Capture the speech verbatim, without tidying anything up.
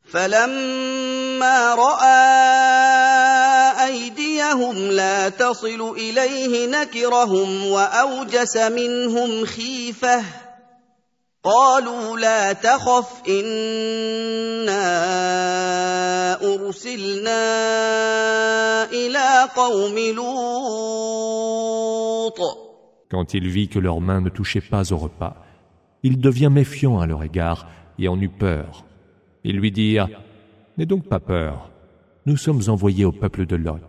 فلما رأى أيديهم لا تصل إليه نكرهم وأوجس منهم خيفة قالوا لا تخف إنا أرسلنا إلى قوم لوط. Quand il vit que leurs mains ne touchaient pas au repas, il devient méfiant à leur égard et en eut peur. Ils lui dirent « N'aie donc pas peur, nous sommes envoyés au peuple de Lot. »